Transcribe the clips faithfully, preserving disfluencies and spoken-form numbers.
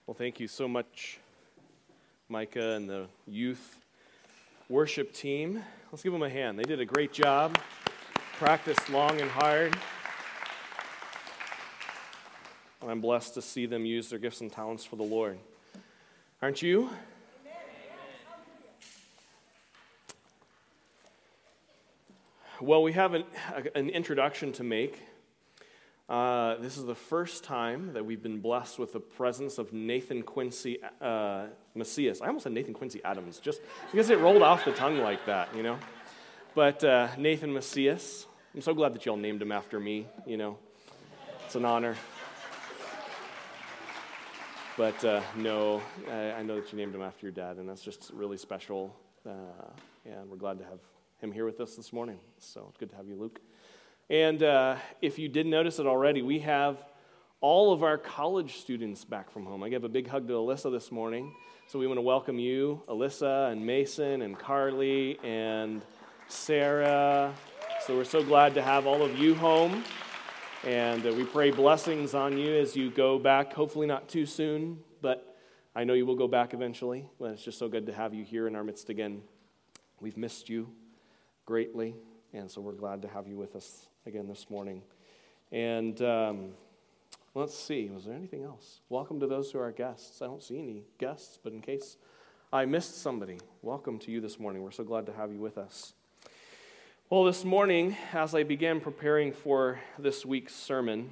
Well, thank you so much, Micah and the youth worship team. Let's give them a hand. They did a great job, practiced long and hard. And I'm blessed to see them use their gifts and talents for the Lord. Aren't you? Well, we have an, an introduction to make. Uh, this is the first time that we've been blessed with the presence of Nathan Quincy uh, Macias. I almost said Nathan Quincy Adams, just because it rolled off the tongue like that, you know. But uh, Nathan Macias, I'm so glad that y'all named him after me, you know. It's an honor. But uh, no, I, I know that you named him after your dad, and that's just really special. Uh, and we're glad to have him here with us this morning. So it's good to have you, Luke. And uh, if you didn't notice it already, we have all of our college students back from home. I gave a big hug to Alyssa this morning. So we want to welcome you, Alyssa and Mason and Carly and Sarah. So we're so glad to have all of you home. And uh, we pray blessings on you as you go back, hopefully not too soon, but I know you will go back eventually. But it's just so good to have you here in our midst again. We've missed you greatly, and so we're glad to have you with us again this morning. And um, let's see, was there anything else? Welcome to those who are guests. I don't see any guests, but in case I missed somebody, welcome to you this morning. We're so glad to have you with us. Well, this morning, as I began preparing for this week's sermon,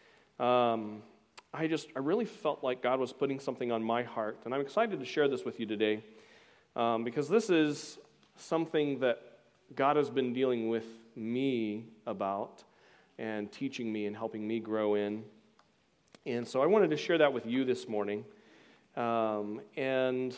um, I just, I really felt like God was putting something on my heart, and I'm excited to share this with you today, um, because this is something that God has been dealing with me about and teaching me and helping me grow in. And so I wanted to share that with you this morning. Um, and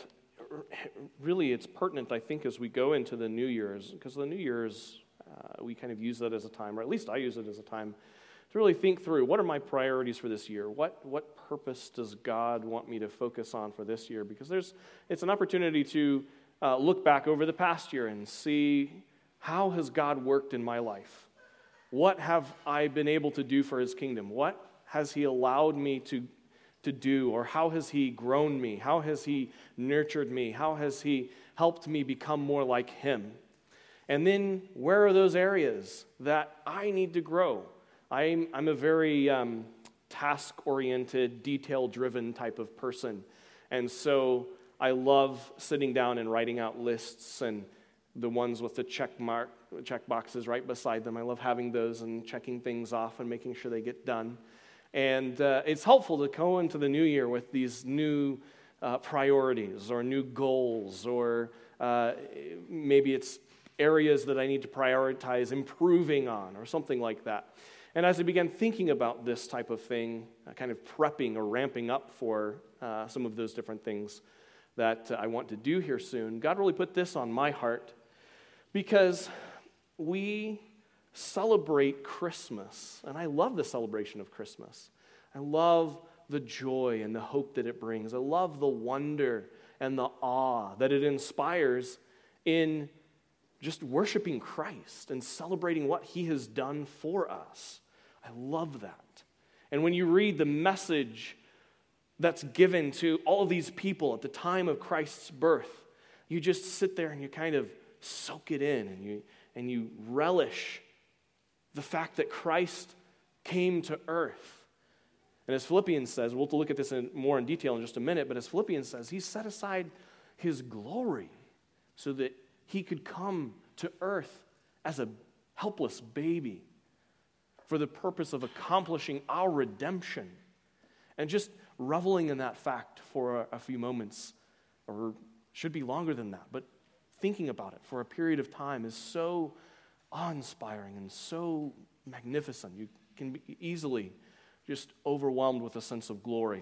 really it's pertinent, I think, as we go into the New Year's, because the New Year's, uh, we kind of use that as a time, or at least I use it as a time, to really think through, what are my priorities for this year? What what purpose does God want me to focus on for this year? Because there's it's an opportunity to uh, look back over the past year and see, how has God worked in my life? What have I been able to do for His kingdom? What has He allowed me to, to do? Or how has He grown me? How has He nurtured me? How has He helped me become more like Him? And then, where are those areas that I need to grow? I'm, I'm a very um, task-oriented, detail-driven type of person. And so I love sitting down and writing out lists, and the ones with the check mark, check boxes right beside them. I love having those and checking things off and making sure they get done. And uh, it's helpful to go into the new year with these new uh, priorities or new goals, or uh, maybe it's areas that I need to prioritize improving on or something like that. And as I began thinking about this type of thing, uh, kind of prepping or ramping up for uh, some of those different things that uh, I want to do here soon, God really put this on my heart. Because we celebrate Christmas, and I love the celebration of Christmas. I love the joy and the hope that it brings. I love the wonder and the awe that it inspires in just worshiping Christ and celebrating what He has done for us. I love that. And when you read the message that's given to all of these people at the time of Christ's birth, you just sit there and you kind of soak it in, and you and you relish the fact that Christ came to earth. And as Philippians says, we'll look at this in more in detail in just a minute, but as Philippians says, He set aside His glory so that He could come to earth as a helpless baby for the purpose of accomplishing our redemption. And just reveling in that fact for a, a few moments, or should be longer than that, but thinking about it for a period of time is so awe-inspiring and so magnificent. You can be easily just overwhelmed with a sense of glory.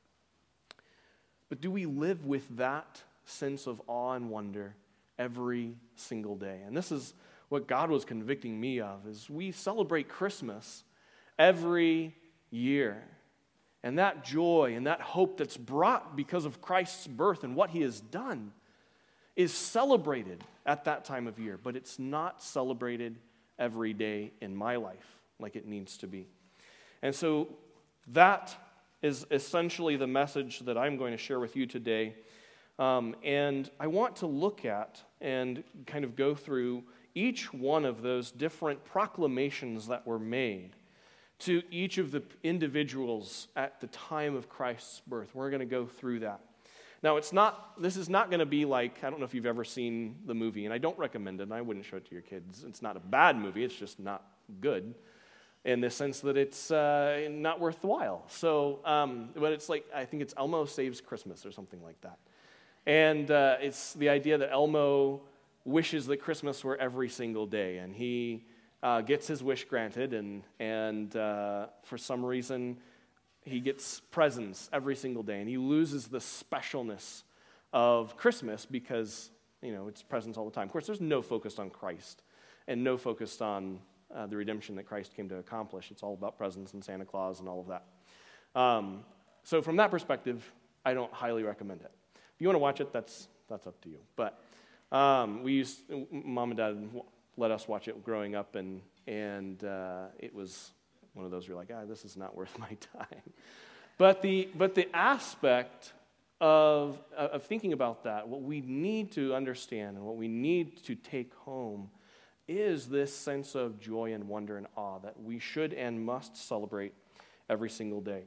But do we live with that sense of awe and wonder every single day? And this is what God was convicting me of, is we celebrate Christmas every year. And that joy and that hope that's brought because of Christ's birth and what He has done is celebrated at that time of year, but it's not celebrated every day in my life like it needs to be. And so that is essentially the message that I'm going to share with you today. Um, and I want to look at and kind of go through each one of those different proclamations that were made to each of the individuals at the time of Christ's birth. We're going to go through that. Now, it's not. This is not going to be like, I don't know if you've ever seen the movie, and I don't recommend it, and I wouldn't show it to your kids. It's not a bad movie, it's just not good in the sense that it's uh, not worthwhile. So, um, but it's like, I think it's Elmo Saves Christmas or something like that. And uh, it's the idea that Elmo wishes that Christmas were every single day, and he uh, gets his wish granted, and, and uh, for some reason, he gets presents every single day, and he loses the specialness of Christmas because, you know, it's presents all the time. Of course, there's no focus on Christ and no focus on uh, the redemption that Christ came to accomplish. It's all about presents and Santa Claus and all of that. Um, so from that perspective, I don't highly recommend it. If you want to watch it, that's that's up to you. But um, we used, Mom and Dad let us watch it growing up, and, and uh, it was one of those where you're like, ah, this is not worth my time. But the but the aspect of of thinking about that, what we need to understand and what we need to take home is this sense of joy and wonder and awe that we should and must celebrate every single day.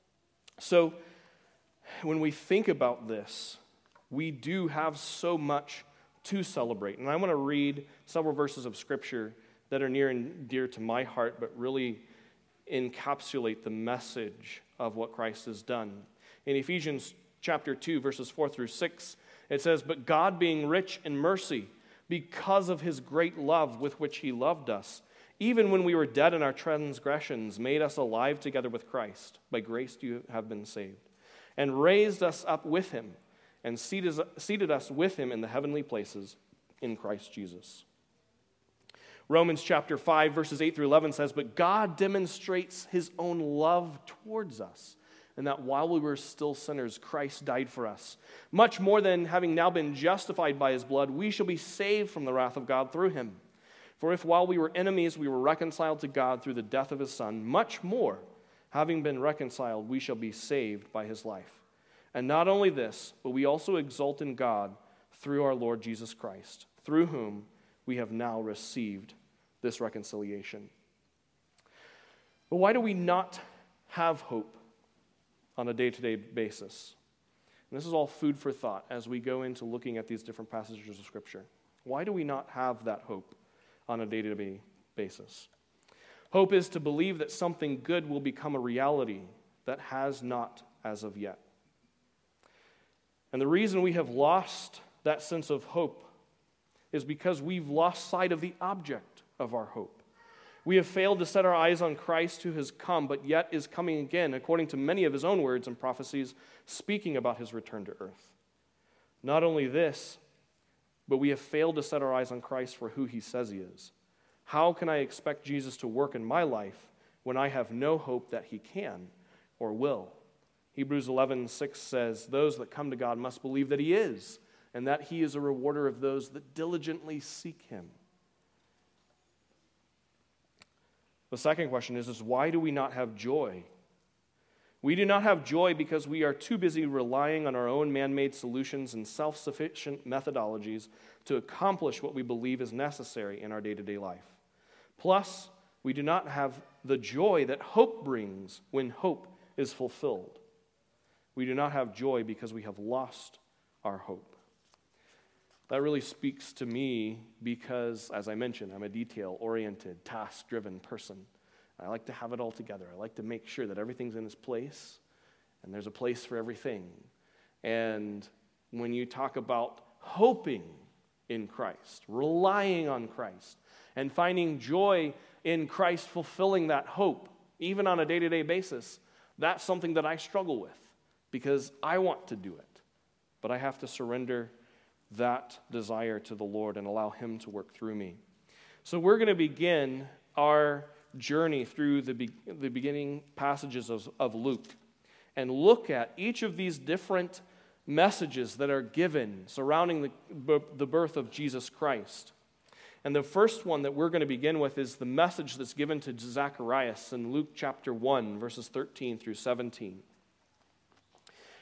So when we think about this, we do have so much to celebrate. And I want to read several verses of Scripture that are near and dear to my heart, but really encapsulate the message of what Christ has done. In Ephesians chapter two, verses four through six, it says, "But God, being rich in mercy, because of his great love with which he loved us, even when we were dead in our transgressions, made us alive together with Christ. By grace you have been saved, and raised us up with him, and seated, seated us with him in the heavenly places in Christ Jesus." Romans chapter five, verses eight through eleven says, "But God demonstrates his own love towards us, and that while we were still sinners, Christ died for us. Much more than having now been justified by his blood, we shall be saved from the wrath of God through him. For if while we were enemies, we were reconciled to God through the death of his Son, much more, having been reconciled, we shall be saved by his life. And not only this, but we also exult in God through our Lord Jesus Christ, through whom we have now received this reconciliation." But why do we not have hope on a day-to-day basis? And this is all food for thought as we go into looking at these different passages of Scripture. Why do we not have that hope on a day-to-day basis? Hope is to believe that something good will become a reality that has not as of yet. And the reason we have lost that sense of hope is because we've lost sight of the object of our hope. We have failed to set our eyes on Christ who has come, but yet is coming again, according to many of his own words and prophecies, speaking about his return to earth. Not only this, but we have failed to set our eyes on Christ for who he says he is. How can I expect Jesus to work in my life when I have no hope that he can or will? Hebrews eleven six says, "Those that come to God must believe that he is, and that he is a rewarder of those that diligently seek him." The second question is, is why do we not have joy? We do not have joy because we are too busy relying on our own man-made solutions and self-sufficient methodologies to accomplish what we believe is necessary in our day-to-day life. Plus, we do not have the joy that hope brings when hope is fulfilled. We do not have joy because we have lost our hope. That really speaks to me because, as I mentioned, I'm a detail-oriented, task-driven person. I like to have it all together. I like to make sure that everything's in its place, and there's a place for everything. And when you talk about hoping in Christ, relying on Christ, and finding joy in Christ fulfilling that hope, even on a day-to-day basis, that's something that I struggle with because I want to do it. But I have to surrender that desire to the Lord and allow him to work through me. So we're going to begin our journey through the, be- the beginning passages of, of Luke and look at each of these different messages that are given surrounding the, the birth of Jesus Christ. And the first one that we're going to begin with is the message that's given to Zacharias in Luke chapter one, verses thirteen through seventeen.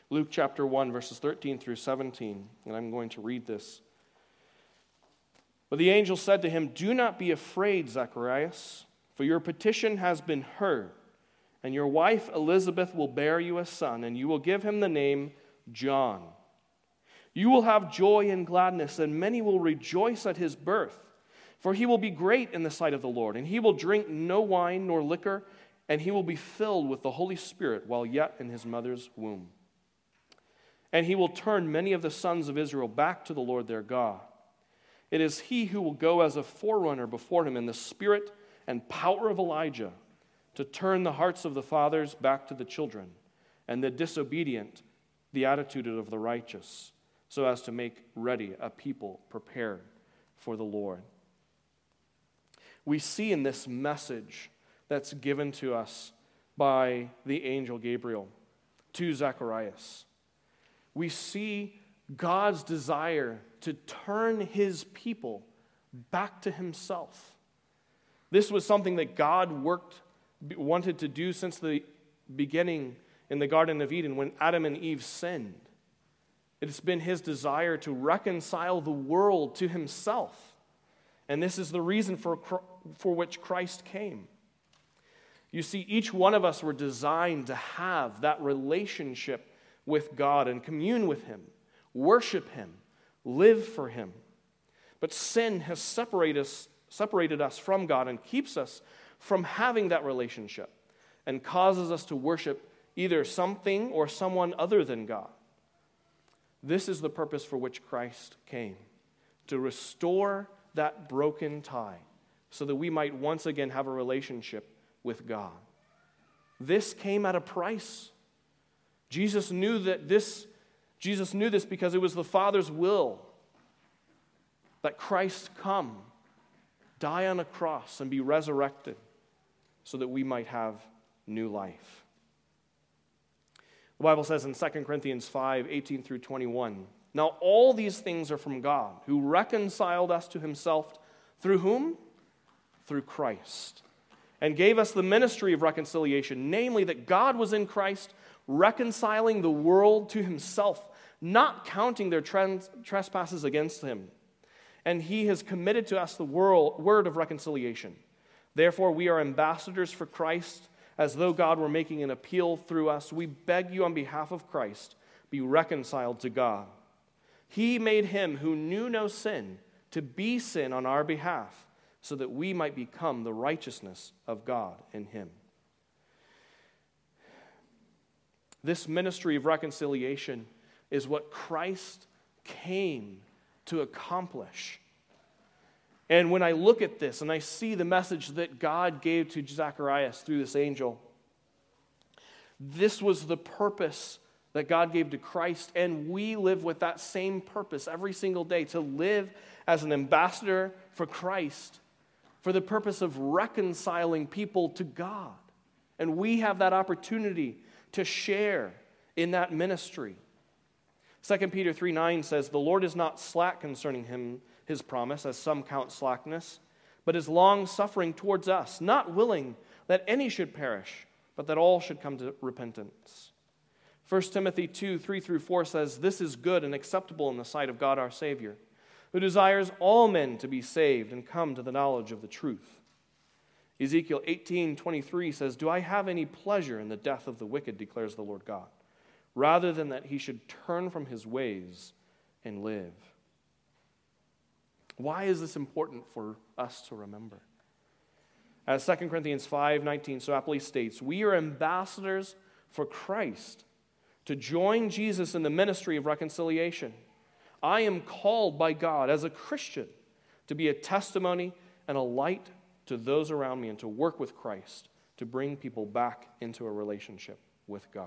Luke chapter one, verses thirteen through seventeen, and I'm going to read this. But the angel said to him, "Do not be afraid, Zacharias, for your petition has been heard, and your wife Elizabeth will bear you a son, and you will give him the name John. You will have joy and gladness, and many will rejoice at his birth, for he will be great in the sight of the Lord, and he will drink no wine nor liquor, and he will be filled with the Holy Spirit while yet in his mother's womb. And he will turn many of the sons of Israel back to the Lord their God. It is he who will go as a forerunner before him in the spirit and power of Elijah, to turn the hearts of the fathers back to the children, and the disobedient the attitude of the righteous, so as to make ready a people prepared for the Lord." We see in this message that's given to us by the angel Gabriel to Zacharias, we see God's desire to turn his people back to himself. This was something that God worked, wanted to do since the beginning in the Garden of Eden when Adam and Eve sinned. It's been his desire to reconcile the world to himself. And this is the reason for, for which Christ came. You see, each one of us were designed to have that relationship with God and commune with him, worship him, live for him. But sin has separated us, separated us from God and keeps us from having that relationship and causes us to worship either something or someone other than God. This is the purpose for which Christ came, to restore that broken tie so that we might once again have a relationship with God. This came at a price. Jesus knew that this, Jesus knew this because it was the Father's will that Christ come, die on a cross, and be resurrected so that we might have new life. The Bible says in Second Corinthians five, eighteen through twenty-one, "Now all these things are from God, who reconciled us to himself through whom? Through Christ, and gave us the ministry of reconciliation, namely that God was in Christ, reconciling the world to himself, not counting their trans- trespasses against him. And he has committed to us the world, word of reconciliation. Therefore we are ambassadors for Christ, as though God were making an appeal through us. We beg you on behalf of Christ, be reconciled to God. He made him who knew no sin to be sin on our behalf, so that we might become the righteousness of God in him." This ministry of reconciliation is what Christ came to accomplish. And when I look at this and I see the message that God gave to Zacharias through this angel, this was the purpose that God gave to Christ, and we live with that same purpose every single day, to live as an ambassador for Christ, for the purpose of reconciling people to God. And we have that opportunity to share in that ministry. Second Peter three nine says, "The Lord is not slack concerning him, his promise, as some count slackness, but is long-suffering towards us, not willing that any should perish, but that all should come to repentance." First Timothy two three through four says, "This is good and acceptable in the sight of God our Savior, who desires all men to be saved and come to the knowledge of the truth." Ezekiel eighteen twenty-three says, "Do I have any pleasure in the death of the wicked, declares the Lord God, rather than that he should turn from his ways and live." Why is this important for us to remember? As Second Corinthians five nineteen so aptly states, we are ambassadors for Christ to join Jesus in the ministry of reconciliation. I am called by God as a Christian to be a testimony and a light to those around me and to work with Christ to bring people back into a relationship with God.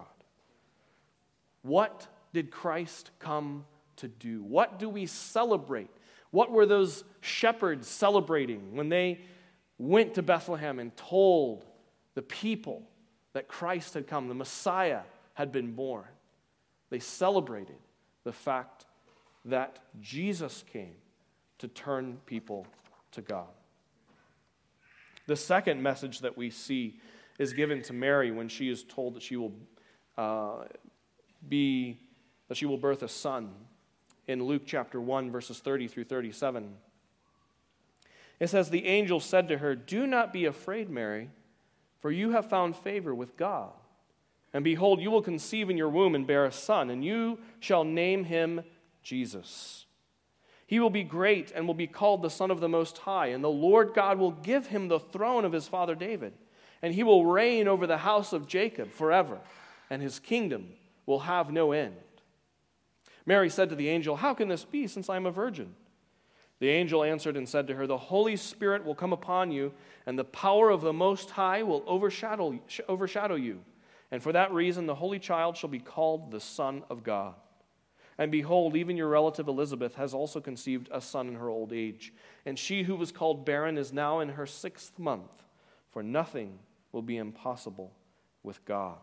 What did Christ come to do? What do we celebrate? What were those shepherds celebrating when they went to Bethlehem and told the people that Christ had come, the Messiah had been born? They celebrated the fact that Jesus came to turn people to God. The second message that we see is given to Mary when she is told that she will uh, be that she will birth a son in Luke chapter one, verses thirty through thirty-seven. It says, "The angel said to her, 'Do not be afraid, Mary, for you have found favor with God. And behold, you will conceive in your womb and bear a son, and you shall name him Jesus. He will be great and will be called the Son of the Most High, and the Lord God will give him the throne of his father David, and he will reign over the house of Jacob forever, and his kingdom will have no end.' Mary said to the angel, 'How can this be, since I am a virgin?' The angel answered and said to her, 'The Holy Spirit will come upon you, and the power of the Most High will overshadow, overshadow you. And for that reason, the Holy Child shall be called the Son of God. And behold, even your relative Elizabeth has also conceived a son in her old age. And she who was called barren is now in her sixth month, for nothing will be impossible with God.'"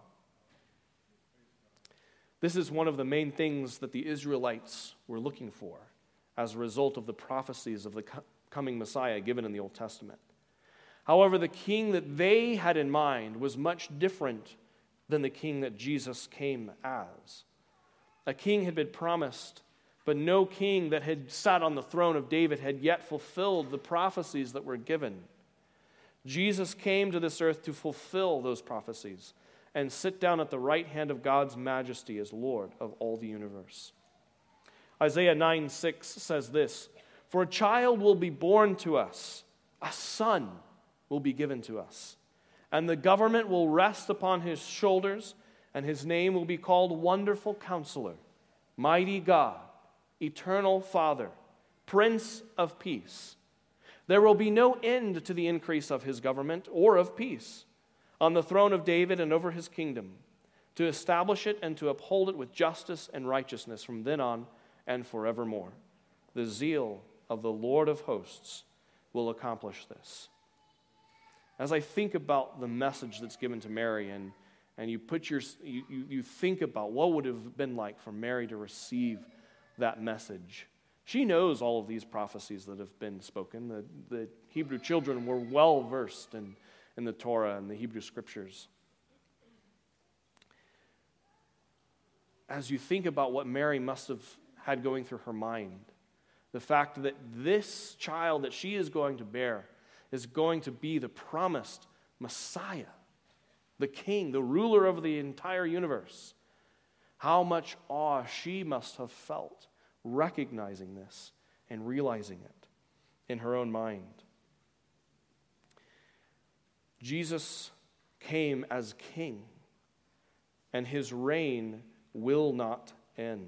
This is one of the main things that the Israelites were looking for as a result of the prophecies of the coming Messiah given in the Old Testament. However, the king that they had in mind was much different than the king that Jesus came as. A king had been promised, but no king that had sat on the throne of David had yet fulfilled the prophecies that were given. Jesus came to this earth to fulfill those prophecies and sit down at the right hand of God's majesty as Lord of all the universe. Isaiah nine six says this, "For a child will be born to us, a son will be given to us, and the government will rest upon his shoulders, and his name will be called Wonderful Counselor, Mighty God, Eternal Father, Prince of Peace. There will be no end to the increase of his government or of peace on the throne of David and over his kingdom, to establish it and to uphold it with justice and righteousness from then on and forevermore. The zeal of the Lord of hosts will accomplish this." As I think about the message that's given to Mary, and, and you put your you, you, you think about what would have been like for Mary to receive that message. She knows all of these prophecies that have been spoken. The, the Hebrew children were well versed in, in the Torah and the Hebrew scriptures. As you think about what Mary must have had going through her mind, the fact that this child that she is going to bear is going to be the promised Messiah, the king, the ruler of the entire universe. How much awe she must have felt recognizing this and realizing it in her own mind. Jesus came as king, and his reign will not end.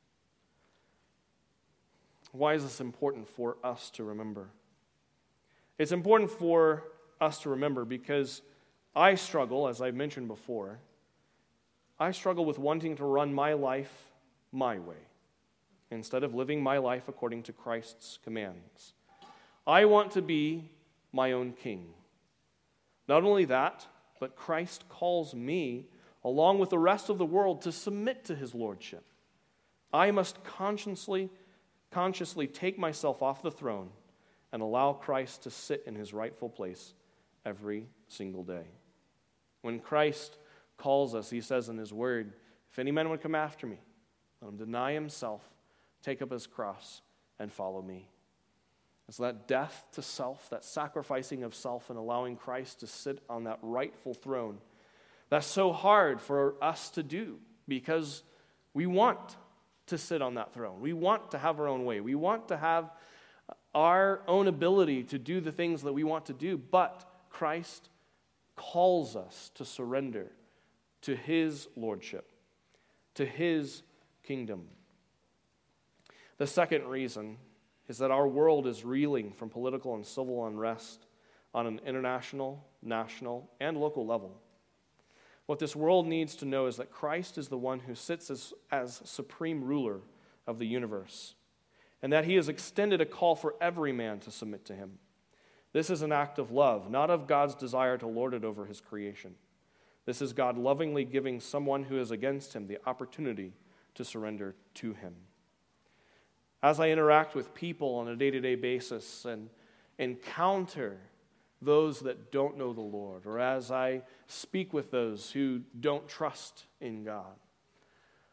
Why is this important for us to remember? It's important for us to remember because I struggle, as I've mentioned before, I struggle with wanting to run my life my way instead of living my life according to Christ's commands. I want to be my own king. Not only that, but Christ calls me, along with the rest of the world, to submit to his lordship. I must consciously consciously take myself off the throne and allow Christ to sit in his rightful place every single day. When Christ calls us, he says in his word, "If any man would come after me, let him deny himself, take up his cross, and follow me." And so that death to self, that sacrificing of self and allowing Christ to sit on that rightful throne, that's so hard for us to do because we want to sit on that throne. We want to have our own way. We want to have our own ability to do the things that we want to do, but Christ calls us to surrender to his lordship, to his kingdom. The second reason is that our world is reeling from political and civil unrest on an international, national, and local level. What this world needs to know is that Christ is the one who sits as, as supreme ruler of the universe, and that he has extended a call for every man to submit to him. This is an act of love, not of God's desire to lord it over his creation. This is God lovingly giving someone who is against him the opportunity to surrender to him. As I interact with people on a day-to-day basis and encounter those that don't know the Lord, or as I speak with those who don't trust in God,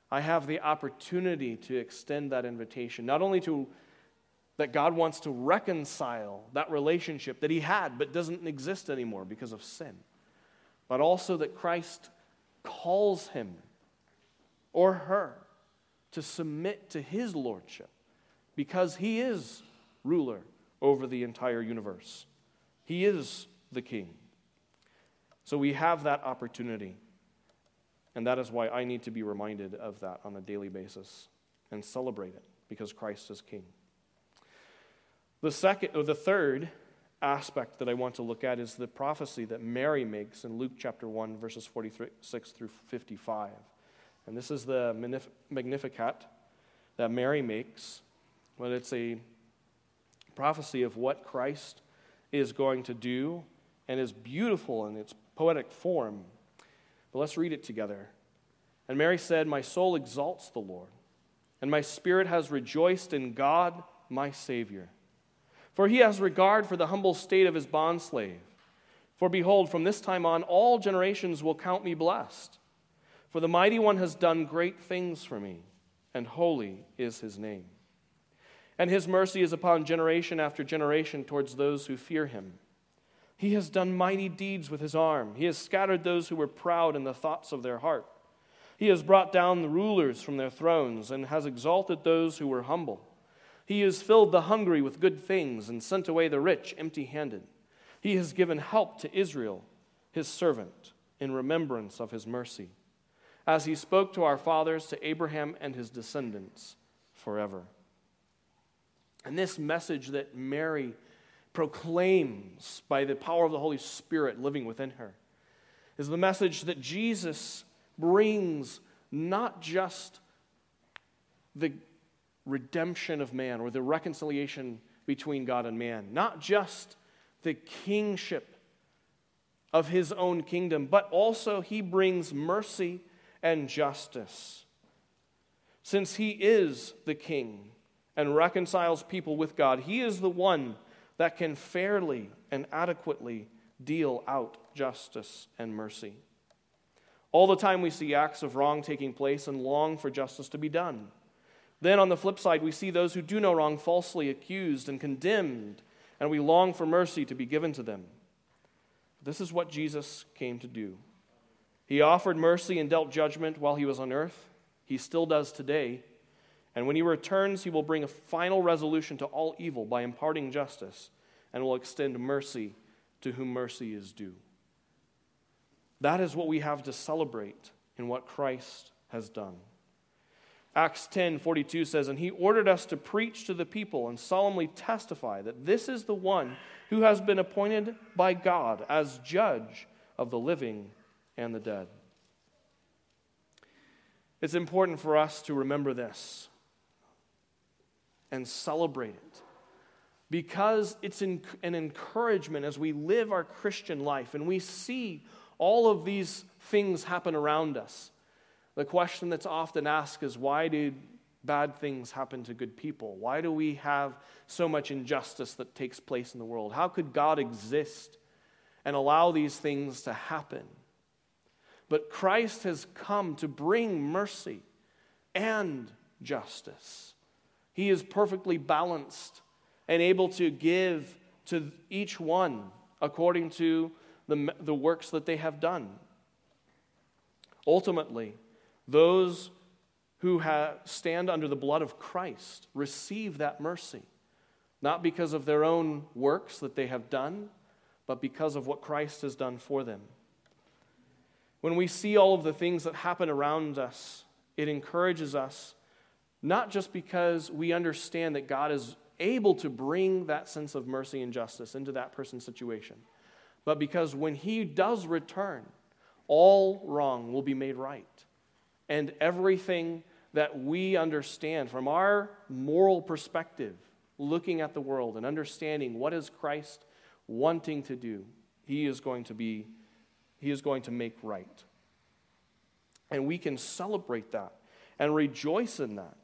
I have the opportunity to extend that invitation, not only to that God wants to reconcile that relationship that he had but doesn't exist anymore because of sin, but also that Christ calls him or her to submit to his lordship because he is ruler over the entire universe. He is the king. So we have that opportunity. And that is why I need to be reminded of that on a daily basis and celebrate it, because Christ is king. The second, or the third aspect that I want to look at is the prophecy that Mary makes in Luke chapter one, verses forty-six through fifty-five. And this is the Magnificat that Mary makes, but it's a prophecy of what Christ is going to do and is beautiful in its poetic form. But let's read it together. And Mary said, "My soul exalts the Lord, and my spirit has rejoiced in God my Savior. For he has regard for the humble state of his bondslave. For behold, from this time on all generations will count me blessed. For the Mighty One has done great things for me, and holy is his name. And his mercy is upon generation after generation towards those who fear him. He has done mighty deeds with his arm. He has scattered those who were proud in the thoughts of their heart. He has brought down the rulers from their thrones and has exalted those who were humble. He has filled the hungry with good things and sent away the rich empty-handed. He has given help to Israel, his servant, in remembrance of his mercy, as he spoke to our fathers, to Abraham and his descendants forever." And this message that Mary proclaims by the power of the Holy Spirit living within her is the message that Jesus brings not just the redemption of man or the reconciliation between God and man, not just the kingship of his own kingdom, but also he brings mercy and justice. Since he is the king and reconciles people with God, he is the one that can fairly and adequately deal out justice and mercy. All the time we see acts of wrong taking place and long for justice to be done. Then on the flip side, we see those who do no wrong falsely accused and condemned, and we long for mercy to be given to them. This is what Jesus came to do. He offered mercy and dealt judgment while he was on earth. He still does today. And when he returns, he will bring a final resolution to all evil by imparting justice and will extend mercy to whom mercy is due. That is what we have to celebrate in what Christ has done. Acts ten forty-two says, "And he ordered us to preach to the people and solemnly testify that this is the one who has been appointed by God as judge of the living and the dead." It's important for us to remember this and celebrate it, because it's an encouragement as we live our Christian life and we see all of these things happen around us. The question that's often asked is, why do bad things happen to good people? Why do we have so much injustice that takes place in the world? How could God exist and allow these things to happen? But Christ has come to bring mercy and justice. He is perfectly balanced and able to give to each one according to the, the works that they have done. Ultimately, those who have, stand under the blood of Christ receive that mercy, not because of their own works that they have done, but because of what Christ has done for them. When we see all of the things that happen around us, it encourages us, not just because we understand that God is able to bring that sense of mercy and justice into that person's situation, but because when he does return, all wrong will be made right. And everything that we understand from our moral perspective, looking at the world and understanding what is Christ wanting to do, he is going to be, he is going to make right. And we can celebrate that and rejoice in that.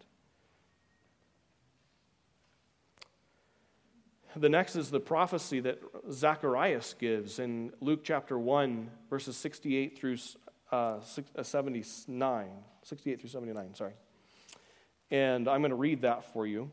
The next is the prophecy that Zacharias gives in Luke chapter one, verses sixty-eight through uh, seventy-nine, sixty-eight through seventy-nine, sorry. And I'm going to read that for you.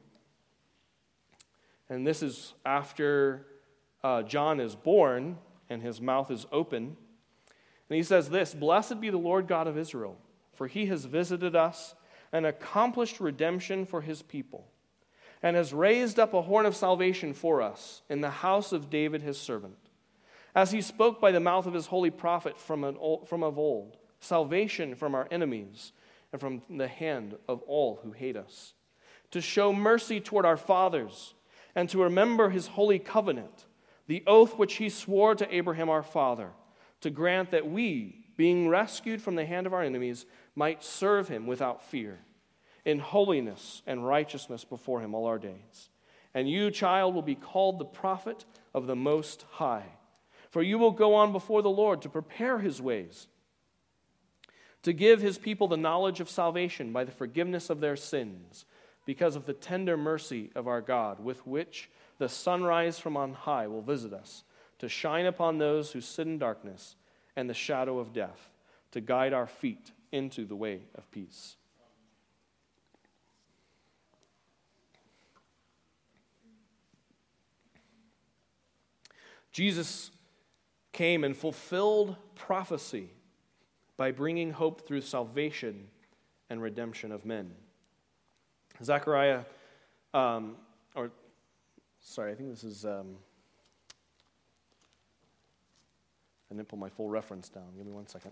And this is after uh, John is born and his mouth is open. And he says this, "Blessed be the Lord God of Israel, for he has visited us and accomplished redemption for his people, and has raised up a horn of salvation for us in the house of David his servant, as he spoke by the mouth of his holy prophet from, an old, from of old, salvation from our enemies and from the hand of all who hate us, to show mercy toward our fathers, and to remember his holy covenant, the oath which he swore to Abraham our father, to grant that we, being rescued from the hand of our enemies, might serve him without fear, in holiness and righteousness before him all our days. And you, child, will be called the prophet of the Most High, for you will go on before the Lord to prepare his ways, to give his people the knowledge of salvation by the forgiveness of their sins, because of the tender mercy of our God, with which the sunrise from on high will visit us, to shine upon those who sit in darkness and the shadow of death, to guide our feet into the way of peace." Jesus came and fulfilled prophecy by bringing hope through salvation and redemption of men. Zechariah, um, or, sorry, I think this is, um, I didn't pull my full reference down. Give me one second.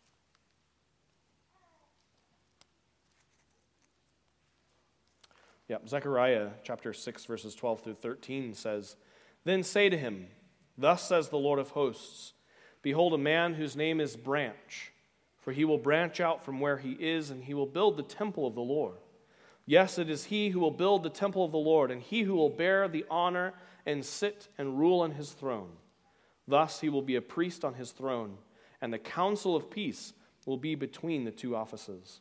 Yeah, Zechariah chapter six, verses twelve through thirteen says, "Then say to him, Thus says the Lord of hosts, Behold, a man whose name is Branch, for he will branch out from where he is, and he will build the temple of the Lord. Yes, it is he who will build the temple of the Lord, and he who will bear the honor and sit and rule on his throne. Thus he will be a priest on his throne, and the counsel of peace will be between the two offices."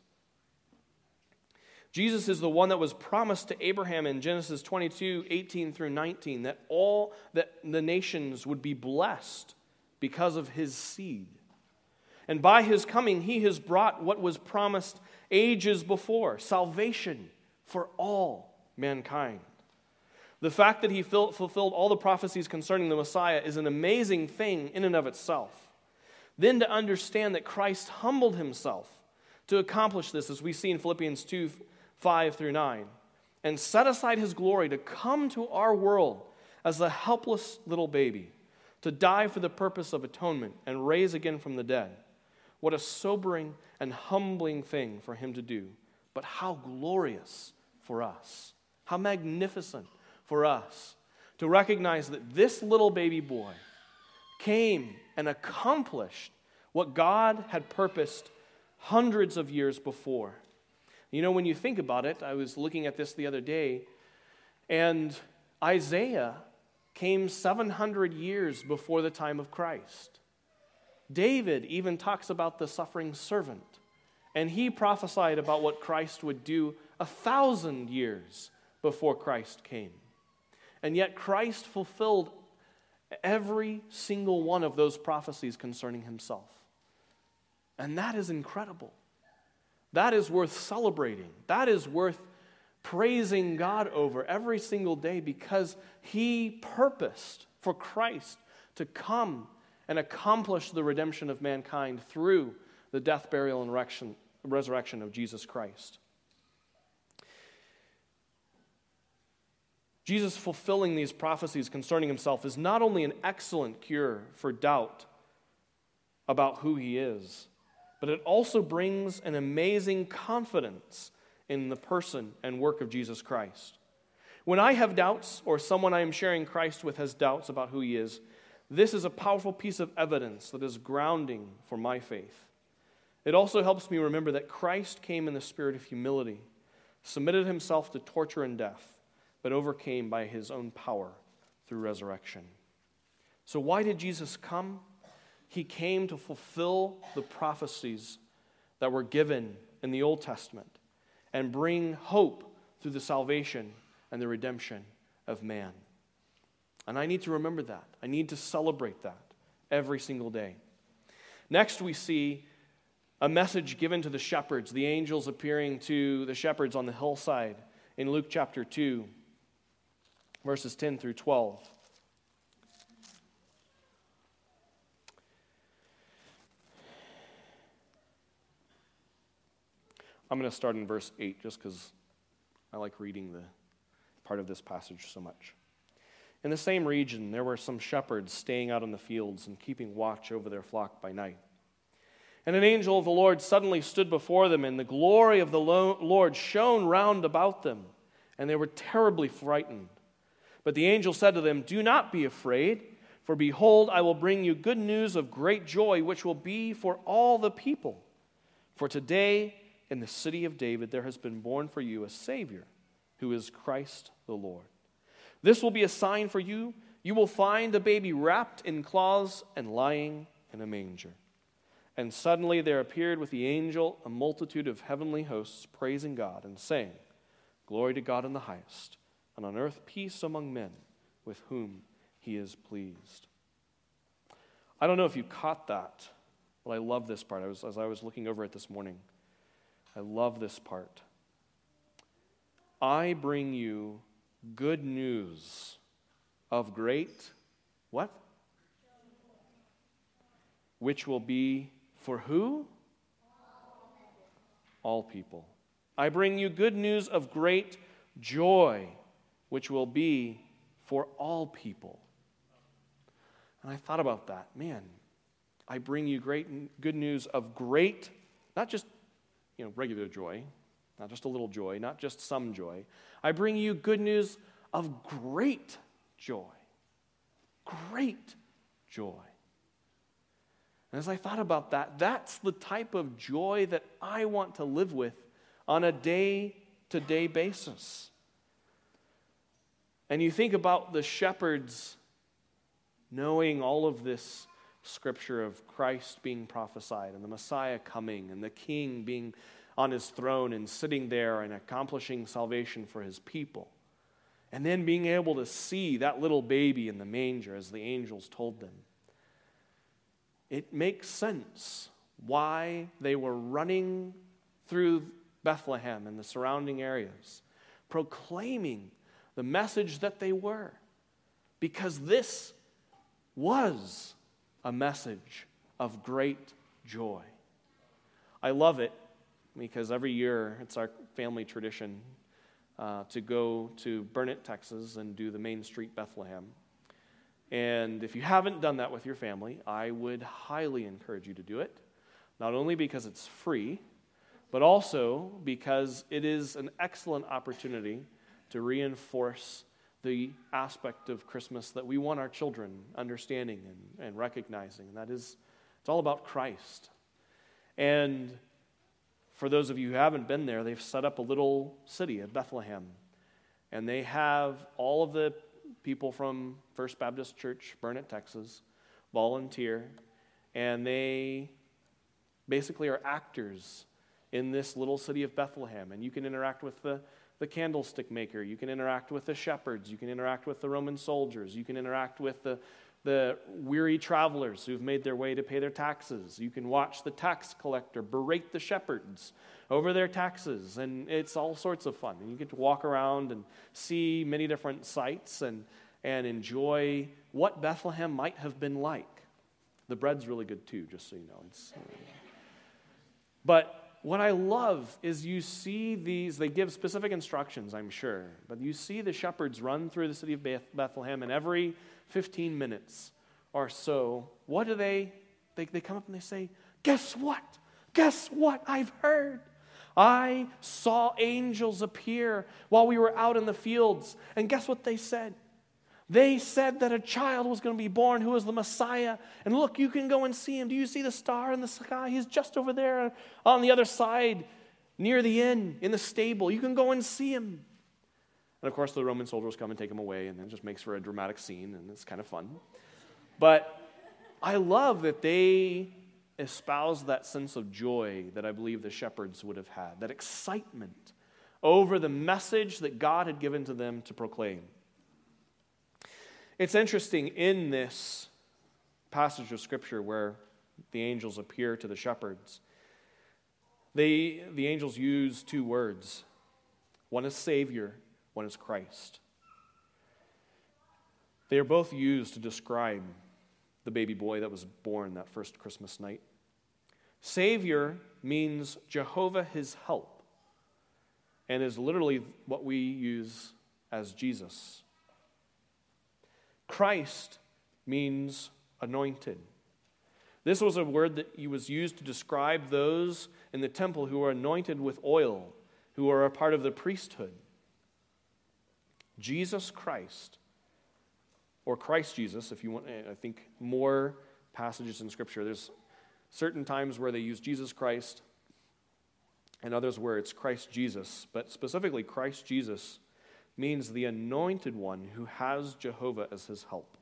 Jesus is the one that was promised to Abraham in Genesis twenty-two, eighteen through nineteen, that all that the nations would be blessed because of his seed. And by his coming, he has brought what was promised ages before, salvation for all mankind. The fact that he fulfilled all the prophecies concerning the Messiah is an amazing thing in and of itself. Then to understand that Christ humbled himself to accomplish this, as we see in Philippians two, five through nine, and set aside his glory to come to our world as a helpless little baby, to die for the purpose of atonement and raise again from the dead. What a sobering and humbling thing for him to do, but how glorious for us, how magnificent for us to recognize that this little baby boy came and accomplished what God had purposed hundreds of years before. You know, when you think about it, I was looking at this the other day, and Isaiah came seven hundred years before the time of Christ. David even talks about the suffering servant, and he prophesied about what Christ would do a thousand years before Christ came. And yet Christ fulfilled every single one of those prophecies concerning himself. And that is incredible. That is worth celebrating. That is worth praising God over every single day, because he purposed for Christ to come and accomplish the redemption of mankind through the death, burial, and resurrection of Jesus Christ. Jesus fulfilling these prophecies concerning himself is not only an excellent cure for doubt about who he is, but it also brings an amazing confidence in the person and work of Jesus Christ. When I have doubts, or someone I am sharing Christ with has doubts about who he is, this is a powerful piece of evidence that is grounding for my faith. It also helps me remember that Christ came in the spirit of humility, submitted himself to torture and death, but overcame by his own power through resurrection. So why did Jesus come? He came to fulfill the prophecies that were given in the Old Testament and bring hope through the salvation and the redemption of man. And I need to remember that. I need to celebrate that every single day. Next, we see a message given to the shepherds, the angels appearing to the shepherds on the hillside in Luke chapter two, verses ten through twelve. I'm going to start in verse eight just because I like reading the part of this passage so much. In the same region, there were some shepherds staying out in the fields and keeping watch over their flock by night. And an angel of the Lord suddenly stood before them, and the glory of the Lord shone round about them, and they were terribly frightened. But the angel said to them, "Do not be afraid, for behold, I will bring you good news of great joy, which will be for all the people. For today, in the city of David, there has been born for you a Savior, who is Christ the Lord. This will be a sign for you. You will find a baby wrapped in cloths and lying in a manger." And suddenly there appeared with the angel a multitude of heavenly hosts praising God and saying, "Glory to God in the highest, and on earth peace among men with whom he is pleased." I don't know if you caught that, but I love this part. I was, as I was looking over it this morning, I love this part. I bring you good news of great, what? Which will be for who? All people. I bring you good news of great joy, which will be for all people. And I thought about that. Man, I bring you great good news of great, not just, you know, regular joy, not just a little joy, not just some joy. I bring you good news of great joy. Great joy. And as I thought about that, that's the type of joy that I want to live with on a day-to-day basis. And you think about the shepherds knowing all of this scripture of Christ being prophesied and the Messiah coming and the King being on his throne and sitting there and accomplishing salvation for his people. And then being able to see that little baby in the manger as the angels told them. It makes sense why they were running through Bethlehem and the surrounding areas, proclaiming the message that they were. Because this was a message of great joy. I love it because every year it's our family tradition uh, to go to Burnett, Texas and do the Main Street Bethlehem. And if you haven't done that with your family, I would highly encourage you to do it. Not only because it's free, but also because it is an excellent opportunity to reinforce the aspect of Christmas that we want our children understanding and, and recognizing. And that is, it's all about Christ. And for those of you who haven't been there, they've set up a little city of Bethlehem. And they have all of the people from First Baptist Church, Burnett, Texas, volunteer, and they basically are actors in this little city of Bethlehem. And you can interact with the, the candlestick maker, you can interact with the shepherds, you can interact with the Roman soldiers, you can interact with the, the weary travelers who've made their way to pay their taxes. You can watch the tax collector berate the shepherds over their taxes, and it's all sorts of fun. And you get to walk around and see many different sights and, and enjoy what Bethlehem might have been like. The bread's really good too, just so you know. It's, uh, but what I love is you see these, they give specific instructions, I'm sure, but you see the shepherds run through the city of Beth- Bethlehem, and every fifteen minutes or so, what do they, they, they come up and they say, "Guess what? Guess what I've heard? I saw angels appear while we were out in the fields." And guess what they said? They said that a child was going to be born who was the Messiah. And look, you can go and see him. Do you see the star in the sky? He's just over there on the other side, near the inn, in the stable. You can go and see him. And of course, the Roman soldiers come and take him away, and it just makes for a dramatic scene, and it's kind of fun. But I love that they espouse that sense of joy that I believe the shepherds would have had, that excitement over the message that God had given to them to proclaim. It's interesting in this passage of Scripture where the angels appear to the shepherds. They, the angels use two words. One is Savior, one is Christ. They are both used to describe the baby boy that was born that first Christmas night. Savior means Jehovah his help, and is literally what we use as Jesus. Christ means anointed. This was a word that was used to describe those in the temple who were anointed with oil, who are a part of the priesthood. Jesus Christ, or Christ Jesus, if you want, I think more passages in Scripture. There's certain times where they use Jesus Christ, and others where it's Christ Jesus. But specifically, Christ Jesus means the anointed one who has Jehovah as his help.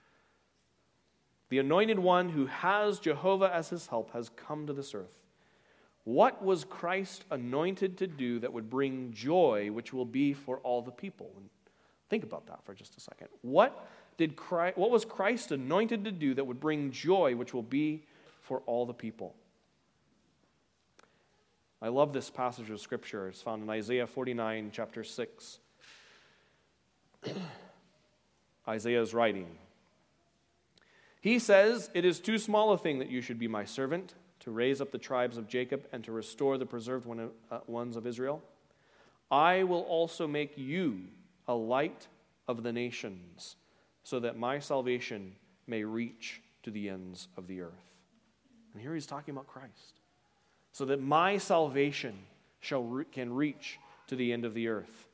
The anointed one who has Jehovah as his help has come to this earth. What was Christ anointed to do that would bring joy, which will be for all the people? And think about that for just a second. What did Christ, what was Christ anointed to do that would bring joy, which will be for all the people? I love this passage of Scripture. It's found in Isaiah forty-nine, chapter six. Isaiah is writing. He says, "It is too small a thing that you should be my servant, to raise up the tribes of Jacob and to restore the preserved one, uh, ones of Israel. I will also make you a light of the nations, so that my salvation may reach to the ends of the earth." And here he's talking about Christ. So that my salvation shall re- can reach to the end of the earth.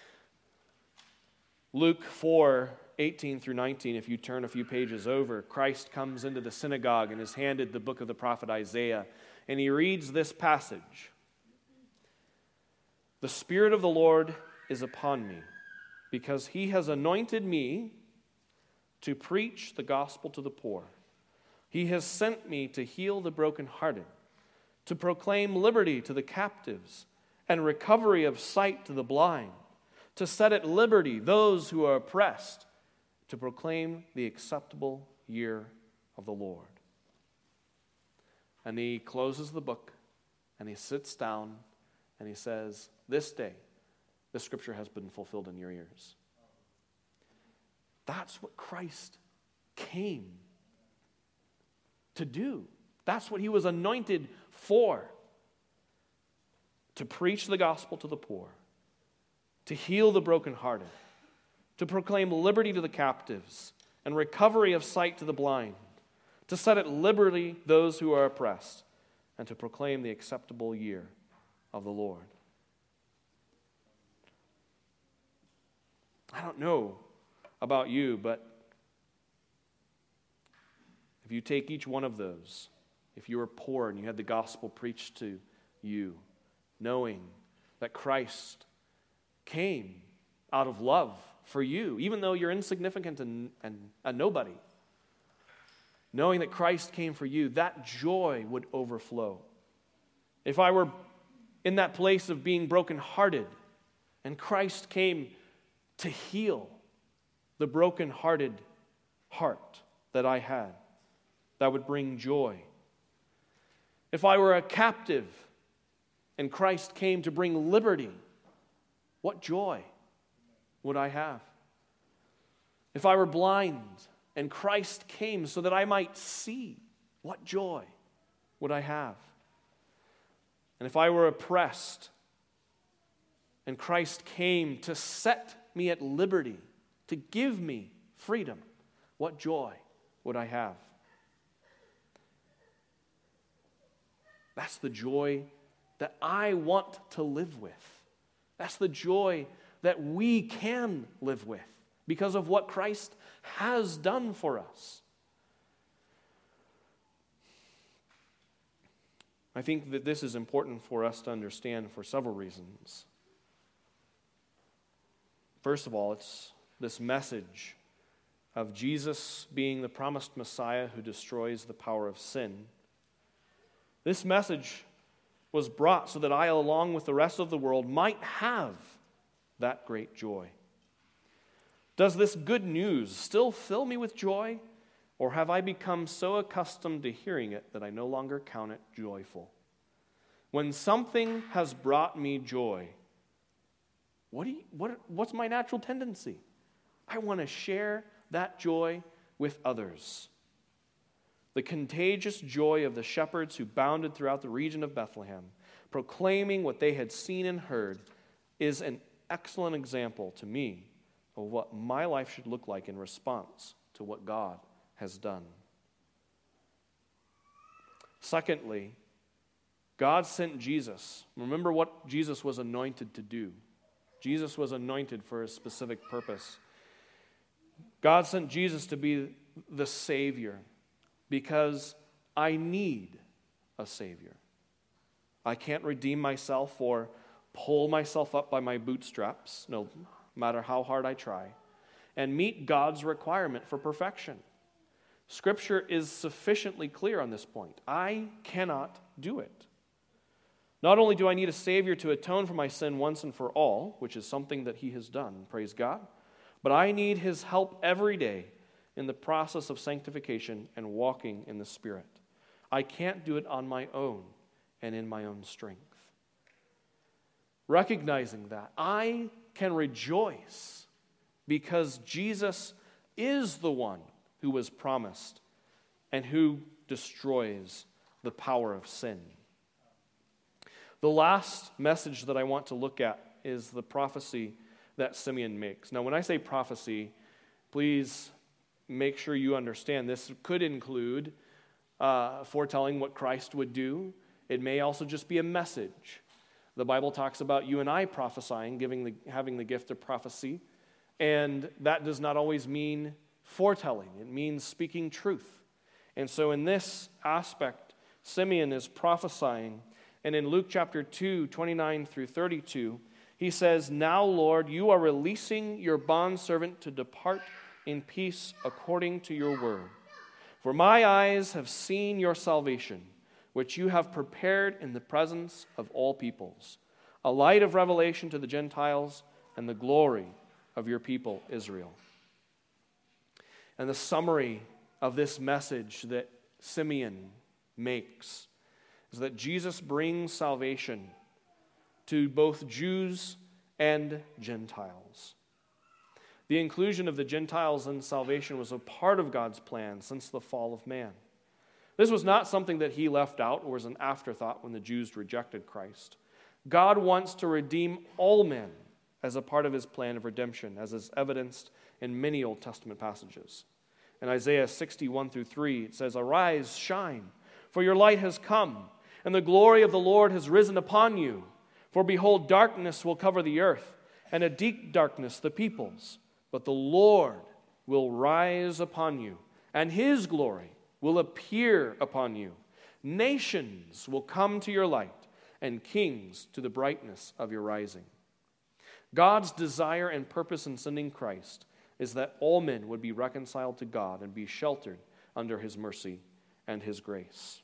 Luke four, eighteen through nineteen, if you turn a few pages over, Christ comes into the synagogue and is handed the book of the prophet Isaiah, and he reads this passage. "The Spirit of the Lord is upon me, because he has anointed me to preach the gospel to the poor. He has sent me to heal the brokenhearted, to proclaim liberty to the captives, and recovery of sight to the blind, to set at liberty those who are oppressed, to proclaim the acceptable year of the Lord." And he closes the book, and he sits down, and he says, "This day, the scripture has been fulfilled in your ears." That's what Christ came to do. That's what he was anointed for. To preach the gospel to the poor, to heal the brokenhearted, to proclaim liberty to the captives and recovery of sight to the blind, to set at liberty those who are oppressed, and to proclaim the acceptable year of the Lord. I don't know about you, but if you take each one of those, if you were poor and you had the gospel preached to you, knowing that Christ came out of love for you, even though you're insignificant and, and a nobody, knowing that Christ came for you, that joy would overflow. If I were in that place of being brokenhearted and Christ came to heal the brokenhearted heart that I had, that would bring joy. If I were a captive and Christ came to bring liberty, what joy would I have? If I were blind and Christ came so that I might see, what joy would I have? And if I were oppressed and Christ came to set me at liberty, to give me freedom, what joy would I have? That's the joy that I want to live with. That's the joy that we can live with because of what Christ has done for us. I think that this is important for us to understand for several reasons. First of all, it's this message of Jesus being the promised Messiah who destroys the power of sin. This message was brought so that I, along with the rest of the world, might have that great joy. Does this good news still fill me with joy, or have I become so accustomed to hearing it that I no longer count it joyful? When something has brought me joy, what do you, what, what's my natural tendency? I want to share that joy with others. The contagious joy of the shepherds who bounded throughout the region of Bethlehem, proclaiming what they had seen and heard, is an excellent example to me of what my life should look like in response to what God has done. Secondly, God sent Jesus. Remember what Jesus was anointed to do. Jesus was anointed for a specific purpose. God sent Jesus to be the Savior because I need a Savior. I can't redeem myself or pull myself up by my bootstraps, no matter how hard I try, and meet God's requirement for perfection. Scripture is sufficiently clear on this point. I cannot do it. Not only do I need a Savior to atone for my sin once and for all, which is something that He has done, praise God, but I need His help every day in the process of sanctification and walking in the Spirit. I can't do it on my own and in my own strength. Recognizing that, I can rejoice because Jesus is the one who was promised and who destroys the power of sin. The last message that I want to look at is the prophecy that Simeon makes. Now, when I say prophecy, please make sure you understand this could include uh, foretelling what Christ would do. It may also just be a message. The Bible talks about you and I prophesying, giving the, having the gift of prophecy, and that does not always mean foretelling. It means speaking truth. And so in this aspect, Simeon is prophesying. And in Luke chapter two, twenty-nine through thirty-two, he says, "Now, Lord, you are releasing your bondservant to depart in peace according to your word. For my eyes have seen your salvation, which you have prepared in the presence of all peoples, a light of revelation to the Gentiles and the glory of your people Israel." And the summary of this message that Simeon makes is that Jesus brings salvation to both Jews and Gentiles. The inclusion of the Gentiles in salvation was a part of God's plan since the fall of man. This was not something that He left out or was an afterthought when the Jews rejected Christ. God wants to redeem all men as a part of His plan of redemption, as is evidenced in many Old Testament passages. In Isaiah sixty-one through three, it says, "Arise, shine, for your light has come, and the glory of the Lord has risen upon you. For behold, darkness will cover the earth, and a deep darkness the peoples. But the Lord will rise upon you, and His glory will appear upon you. Nations will come to your light, and kings to the brightness of your rising." God's desire and purpose in sending Christ is that all men would be reconciled to God and be sheltered under His mercy and His grace.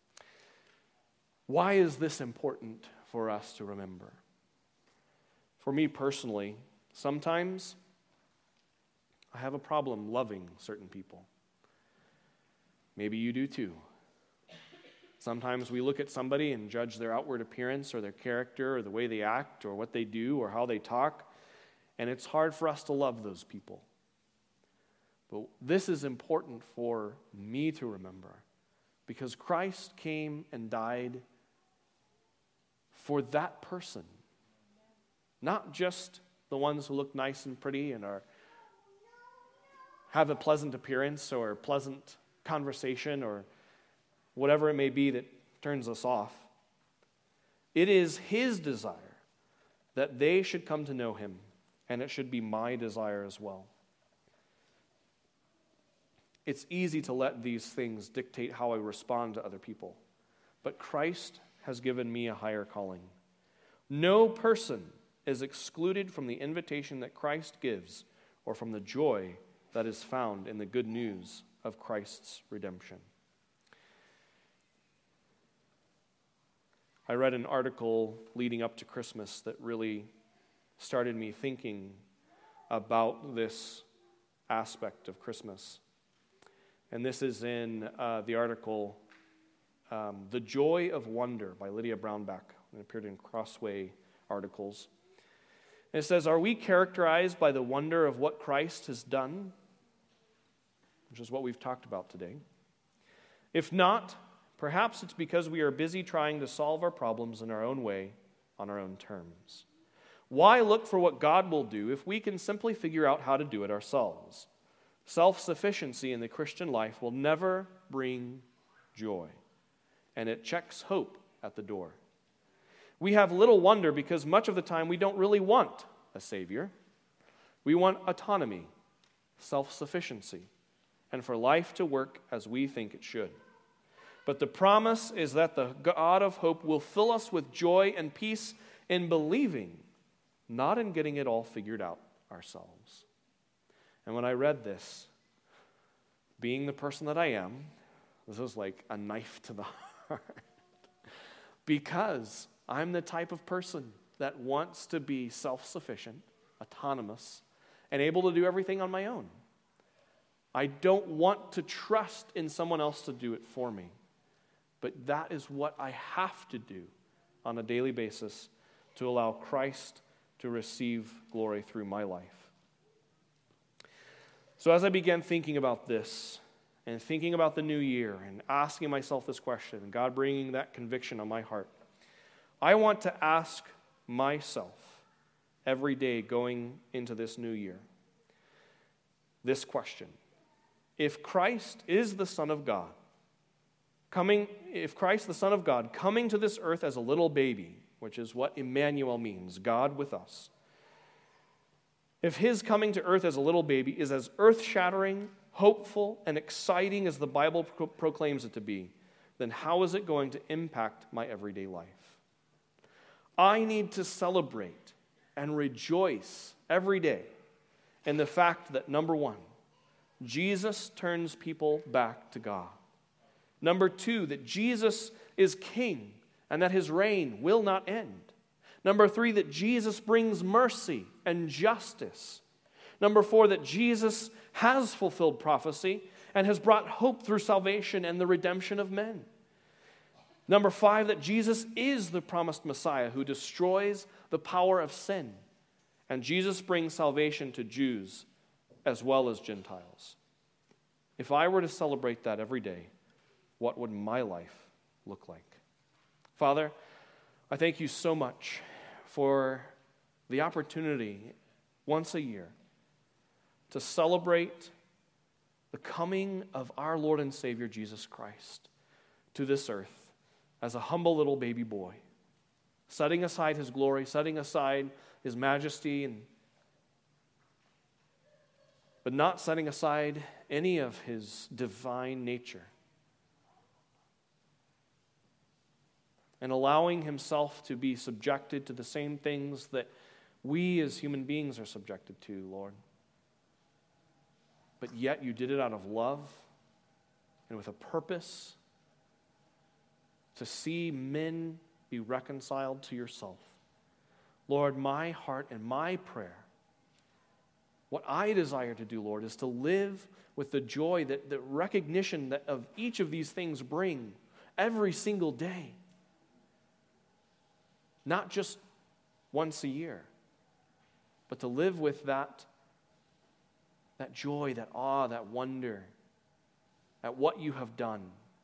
Why is this important for us to remember? For me personally, sometimes I have a problem loving certain people. Maybe you do too. Sometimes we look at somebody and judge their outward appearance or their character or the way they act or what they do or how they talk, and it's hard for us to love those people. But this is important for me to remember because Christ came and died for that person, not just the ones who look nice and pretty and are have a pleasant appearance or pleasant conversation or whatever it may be that turns us off. It is His desire that they should come to know Him, and it should be my desire as well. It's easy to let these things dictate how I respond to other people, but Christ has given me a higher calling. No person is excluded from the invitation that Christ gives or from the joy that is found in the good news of Christ's redemption. I read an article leading up to Christmas that really started me thinking about this aspect of Christmas. And this is in uh, the article um, The Joy of Wonder by Lydia Brownback. It appeared in Crossway articles. And it says, are we characterized by the wonder of what Christ has done? Which is what we've talked about today. If not, perhaps it's because we are busy trying to solve our problems in our own way, on our own terms. Why look for what God will do if we can simply figure out how to do it ourselves? Self-sufficiency in the Christian life will never bring joy, and it checks hope at the door. We have little wonder because much of the time we don't really want a Savior. We want autonomy, self-sufficiency, and for life to work as we think it should. But the promise is that the God of hope will fill us with joy and peace in believing, not in getting it all figured out ourselves. And when I read this, being the person that I am, this was like a knife to the heart. Because I'm the type of person that wants to be self-sufficient, autonomous, and able to do everything on my own. I don't want to trust in someone else to do it for me. But that is what I have to do on a daily basis to allow Christ to receive glory through my life. So as I began thinking about this, and thinking about the new year, and asking myself this question, and God bringing that conviction on my heart, I want to ask myself every day going into this new year this question. If Christ is the Son of God, coming, if Christ the Son of God, coming to this earth as a little baby, which is what Emmanuel means, God with us, if his coming to earth as a little baby is as earth-shattering, hopeful, and exciting as the Bible pro- proclaims it to be, then how is it going to impact my everyday life? I need to celebrate and rejoice every day in the fact that, number one, Jesus turns people back to God. Number two, that Jesus is king and that his reign will not end. Number three, that Jesus brings mercy and justice. Number four, that Jesus has fulfilled prophecy and has brought hope through salvation and the redemption of men. Number five, that Jesus is the promised Messiah who destroys the power of sin. And Jesus brings salvation to Jews as well as Gentiles. If I were to celebrate that every day, what would my life look like? Father, I thank you so much for the opportunity once a year to celebrate the coming of our Lord and Savior Jesus Christ to this earth as a humble little baby boy, setting aside his glory, setting aside his majesty, and but not setting aside any of his divine nature, and allowing himself to be subjected to the same things that we as human beings are subjected to, Lord. But yet you did it out of love and with a purpose to see men be reconciled to yourself. Lord, my heart and my prayer, what I desire to do, Lord, is to live with the joy that the recognition that of each of these things bring every single day. Not just once a year, but to live with that, that joy, that awe, that wonder at what you have done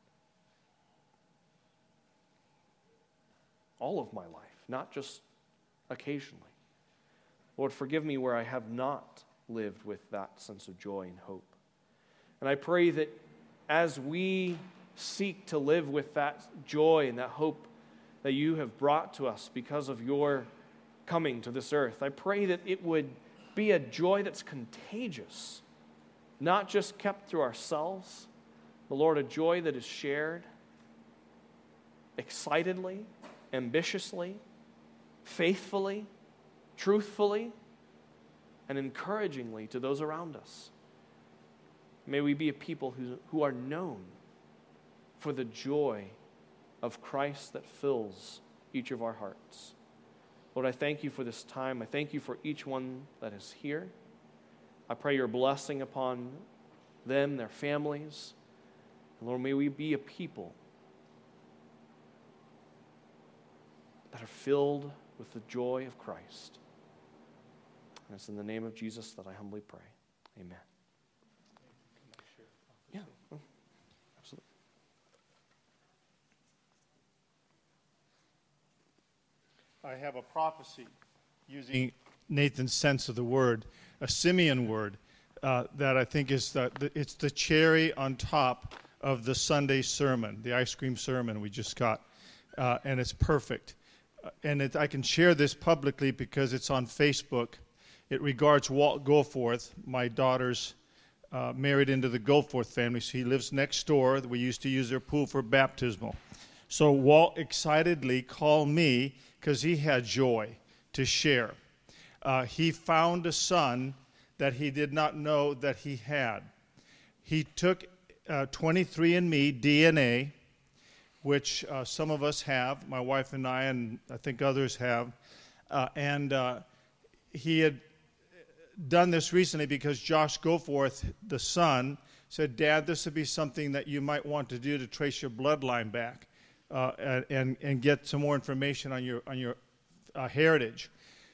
all of my life, not just occasionally. Lord, forgive me where I have not lived with that sense of joy and hope. And I pray that as we seek to live with that joy and that hope that you have brought to us because of your coming to this earth, I pray that it would be a joy that's contagious, not just kept to ourselves, but Lord, a joy that is shared excitedly, ambitiously, faithfully, truthfully, and encouragingly to those around us. May we be a people who, who are known for the joy of Christ that fills each of our hearts. Lord, I thank you for this time. I thank you for each one that is here. I pray your blessing upon them, their families. And Lord, may we be a people that are filled with the joy of Christ. And it's in the name of Jesus that I humbly pray. Amen. Yeah, oh, absolutely. I have a prophecy using Nathan's sense of the word, a Simeon word, uh, that I think is the, the, it's the cherry on top of the Sunday sermon, the ice cream sermon we just got, uh, and it's perfect. Uh, and it, I can share this publicly because it's on Facebook. It regards Walt Goforth, my daughter's uh, married into the Goforth family, so he lives next door. We used to use their pool for baptismal. So Walt excitedly called me because he had joy to share. Uh, he found a son that he did not know that he had. He took uh, twenty-three and me D N A, which uh, some of us have, my wife and I, and I think others have, uh, and uh, he had done this recently because Josh Goforth, the son, said, "Dad, this would be something that you might want to do to trace your bloodline back uh, and and get some more information on your on your uh, heritage."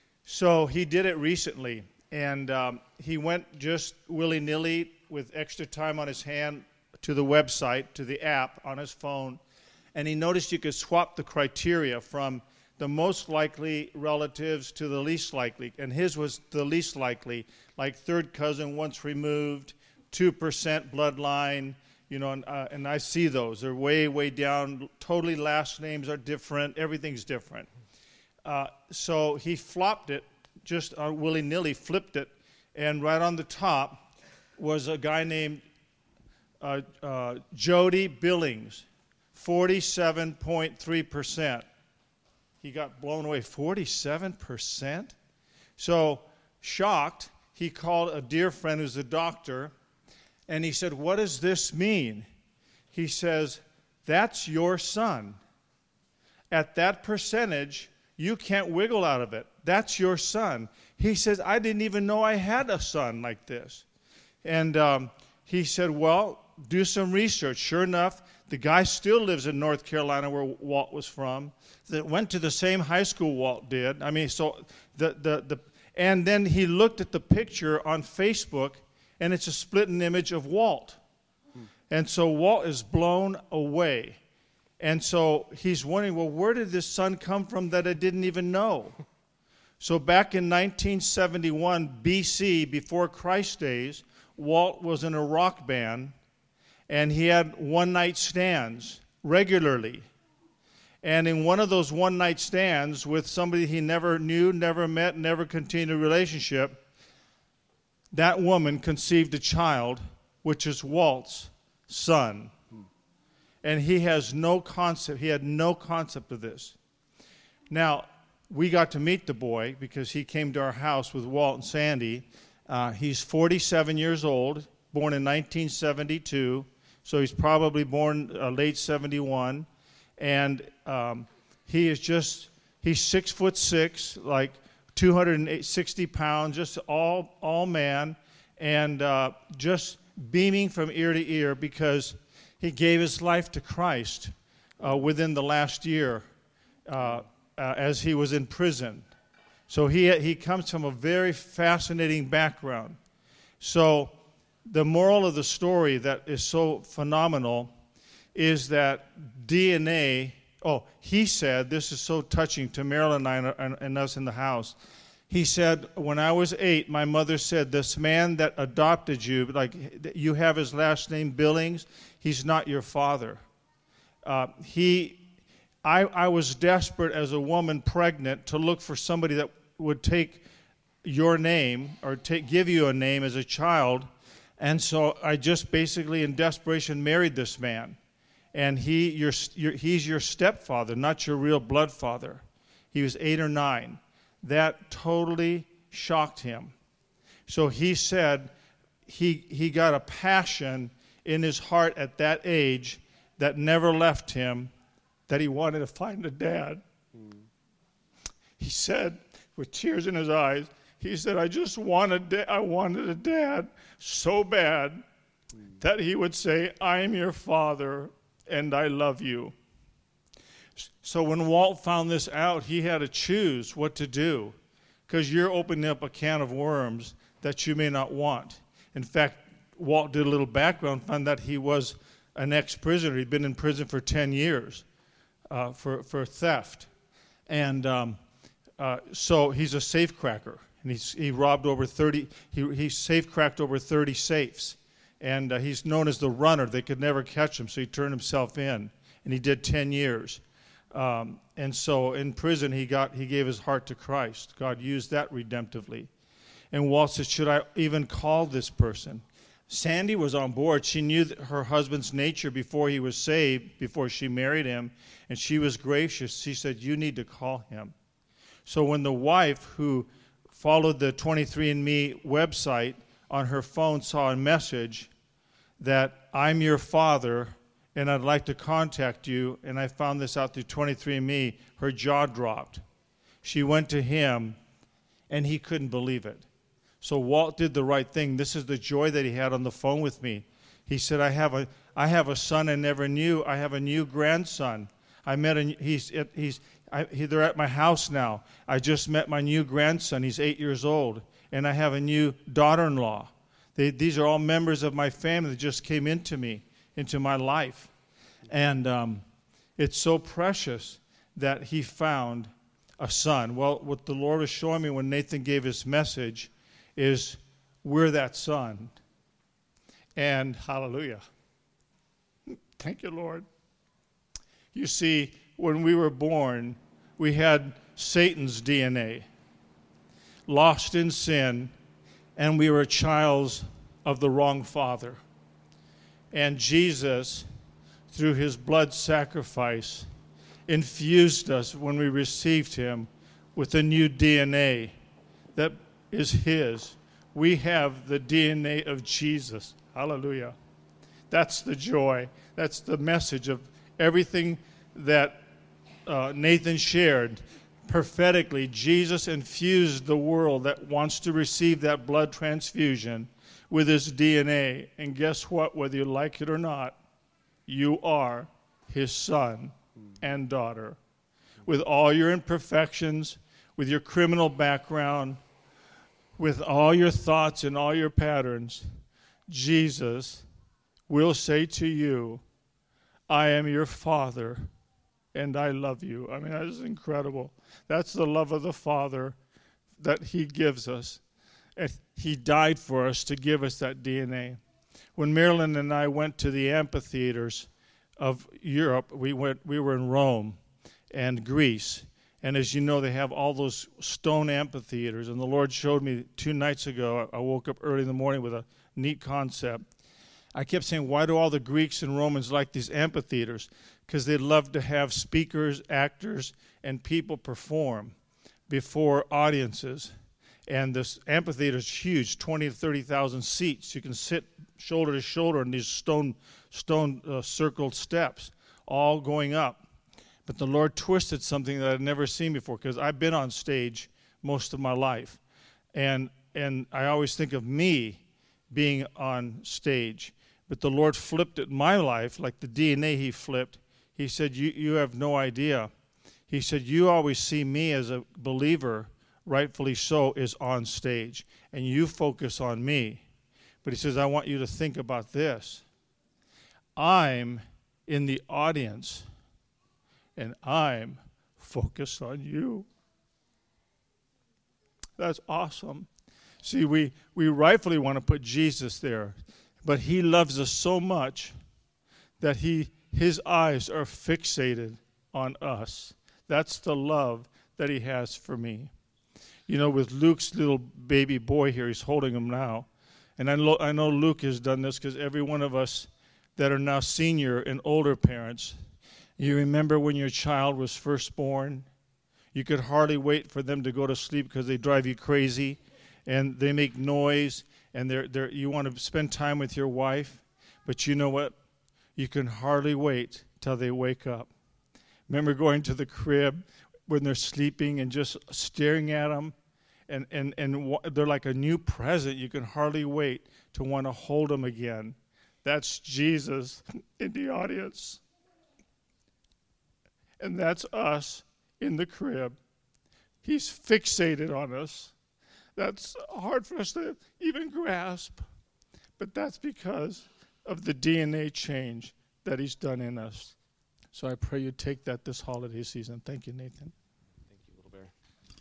So he did it recently, and um, he went just willy-nilly with extra time on his hand to the website, to the app on his phone, and he noticed you could swap the criteria from the most likely relatives to the least likely, and his was the least likely, like third cousin once removed, two percent bloodline, you know, and, uh, and I see those. They're way, way down. Totally last names are different. Everything's different. Uh, so he flopped it, just uh, willy-nilly flipped it, and right on the top was a guy named uh, uh, Jody Billings, forty-seven point three percent. He got blown away, forty-seven percent? So, shocked, he called a dear friend who's a doctor, and he said, "What does this mean?" He says, "That's your son. At that percentage, you can't wiggle out of it. That's your son." He says, "I didn't even know I had a son like this." And um, he said, "Well, do some research." Sure enough, the guy still lives in North Carolina where Walt was from. That went to the same high school Walt did. I mean, so the, the, the, and then he looked at the picture on Facebook, and it's a split image of Walt. Hmm. And so Walt is blown away. And so he's wondering, well, where did this son come from that I didn't even know? So back in nineteen seventy-one B C, before Christ days, Walt was in a rock band, and he had one-night stands regularly. And in one of those one-night stands with somebody he never knew, never met, never continued a relationship, that woman conceived a child, which is Walt's son. And he has no concept, he had no concept of this. Now, we got to meet the boy because he came to our house with Walt and Sandy. Uh, he's forty-seven years old, born in nineteen seventy-two, so he's probably born uh, late seventy-one. And um, he is just, he's six foot six, like two hundred sixty pounds, just all, all man, and uh, just beaming from ear to ear because he gave his life to Christ uh, within the last year uh, uh, as he was in prison. So he, he comes from a very fascinating background. So the moral of the story that is so phenomenal is that D N A, oh, he said, this is so touching to Marilyn and I and, and us in the house. He said, when I was eight, my mother said, this man that adopted you, like you have his last name Billings, he's not your father. Uh, he, I, I was desperate as a woman pregnant to look for somebody that would take your name or take, give you a name as a child. And so I just basically in desperation married this man. And he, your, your, he's your stepfather, not your real blood father. He was eight or nine. That totally shocked him. So he said he, he got a passion in his heart at that age that never left him, that he wanted to find a dad. Mm. He said, with tears in his eyes, he said, I just wanted, da- I wanted a dad so bad mm. that he would say, I am your father and I love you. So when Walt found this out, he had to choose what to do, because you're opening up a can of worms that you may not want. In fact, Walt did a little background, found that he was an ex-prisoner. He'd been in prison for ten years uh, for, for theft. And um, uh, so he's a safe cracker. And he's, he robbed over thirty, he, he safe cracked over thirty safes. And uh, he's known as the runner. They could never catch him, so he turned himself in. And he did ten years. Um, and so in prison, he got he gave his heart to Christ. God used that redemptively. And Walt said, should I even call this person? Sandy was on board. She knew her husband's nature before he was saved, before she married him, and she was gracious. She said, you need to call him. So when the wife who followed the twenty-three and me website on her phone saw a message that I'm your father and I'd like to contact you, and I found this out through twenty-three and me, her jaw dropped. She went to him, and he couldn't believe it. So Walt did the right thing. This is the joy that he had on the phone with me. He said, I have a, I have a son I never knew. I have a new grandson. I met a, he's, he's, I, he, they're at my house now. I just met my new grandson. He's eight years old. And I have a new daughter-in-law. They, these are all members of my family that just came into me, into my life. And um, it's so precious that he found a son. Well, what the Lord was showing me when Nathan gave his message is we're that son. And hallelujah. Thank you, Lord. You see, when we were born, we had Satan's D N A, lost in sin, and we were childs of the wrong father. And Jesus, through his blood sacrifice, infused us when we received him with a new D N A that is his. We have the D N A of Jesus. Hallelujah. That's the joy. That's the message of everything that uh, Nathan shared. Prophetically, Jesus infused the world that wants to receive that blood transfusion with his D N A. And guess what? Whether you like it or not, you are his son and daughter. With all your imperfections, with your criminal background, with all your thoughts and all your patterns, Jesus will say to you, I am your father and I love you. I mean, that is incredible. That's the love of the Father that he gives us. And he died for us to give us that D N A. When Marilyn and I went to the amphitheaters of Europe, we went. We were in Rome and Greece. And as you know, they have all those stone amphitheaters. And the Lord showed me two nights ago, I woke up early in the morning with a neat concept. I kept saying, why do all the Greeks and Romans like these amphitheaters? Because they love to have speakers, actors, and people perform before audiences. And this amphitheater is huge, twenty to thirty thousand seats. You can sit shoulder to shoulder on these stone, stone uh, circled steps, all going up. But the Lord twisted something that I'd never seen before, because I've been on stage most of my life. And and I always think of me being on stage. But the Lord flipped it in my life, like the D N A he flipped. He said, you, you have no idea. He said, you always see me as a believer, rightfully so, is on stage. And you focus on me. But he says, I want you to think about this. I'm in the audience. And I'm focused on you. That's awesome. See, we, we rightfully want to put Jesus there, but he loves us so much that he his eyes are fixated on us. That's the love that he has for me. You know, with Luke's little baby boy here, he's holding him now. And I know, I know Luke has done this because every one of us that are now senior and older parents, you remember when your child was first born? You could hardly wait for them to go to sleep because they drive you crazy and they make noise and they're, they're, you want to spend time with your wife. But you know what? You can hardly wait till they wake up. Remember going to the crib when they're sleeping and just staring at them? And, and, and they're like a new present. You can hardly wait to want to hold them again. That's Jesus in the audience. and that's us in the crib. He's fixated on us. That's hard for us to even grasp, but that's because of the D N A change that he's done in us. So I pray you take that this holiday season. Thank you, Nathan. Thank you, Little Bear.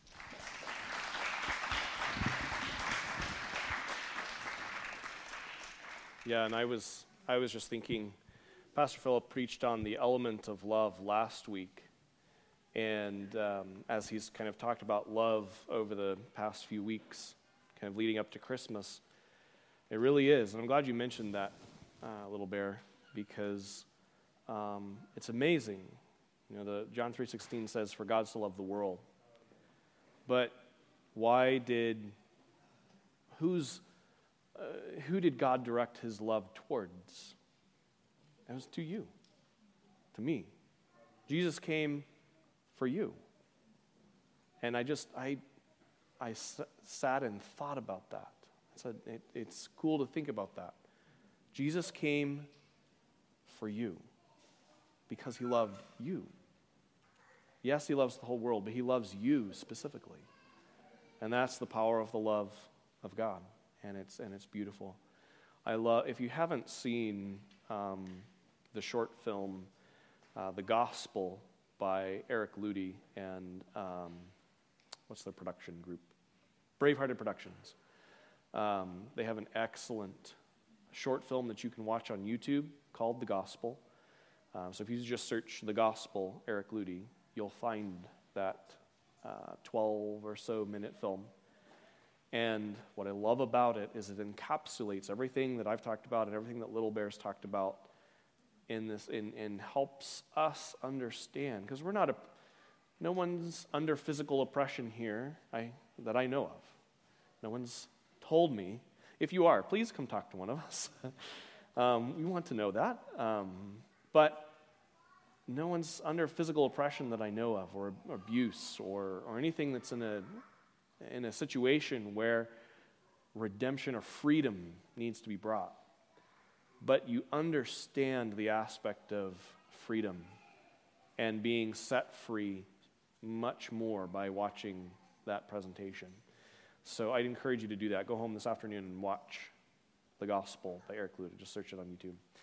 Yeah, and I was I was just thinking, Pastor Philip preached on the element of love last week, and um, as he's kind of talked about love over the past few weeks, kind of leading up to Christmas, it really is. And I'm glad you mentioned that, uh, Little Bear, because um, it's amazing. You know, the John three sixteen says, "For God so loved the world." But why did who's uh, who did God direct His love towards? It was to you, to me. Jesus came for you, and I just I I s- sat and thought about that. I said it, it's cool to think about that. Jesus came for you because He loved you. Yes, He loves the whole world, but He loves you specifically. And that's the power of the love of God, and it's and it's beautiful. I love, if you haven't seen um, the short film, uh, The Gospel by Eric Ludy and um, what's their production group? Bravehearted Productions. Um, they have an excellent short film that you can watch on YouTube called The Gospel. Um, so if you just search The Gospel, Eric Ludy, you'll find that uh, twelve or so minute film. And what I love about it is it encapsulates everything that I've talked about and everything that Little Bear's talked about in this, in, and helps us understand, because we're not a, no one's under physical oppression here I, that I know of. No one's told me. If you are, please come talk to one of us. um, we want to know that. Um, but no one's under physical oppression that I know of, or, or abuse, or or anything that's in a in a situation where redemption or freedom needs to be brought. But you understand the aspect of freedom and being set free much more by watching that presentation. So I'd encourage you to do that. Go home this afternoon and watch The Gospel by Eric Ludy. Just search it on YouTube.